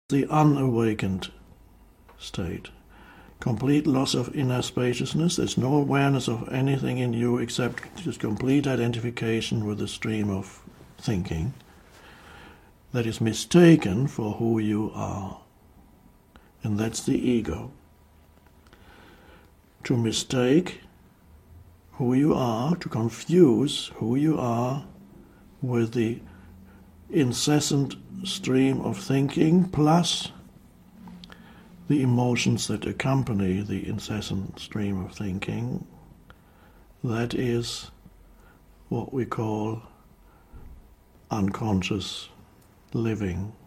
the unawakened state. Complete loss of inner spaciousness. There's no awareness of anything in you except just complete identification with the stream of thinking that is mistaken for who you are. And that's the ego. To mistake who you are, to confuse who you are with the incessant stream of thinking plus the emotions that accompany the incessant stream of thinking, that is what we call unconscious living.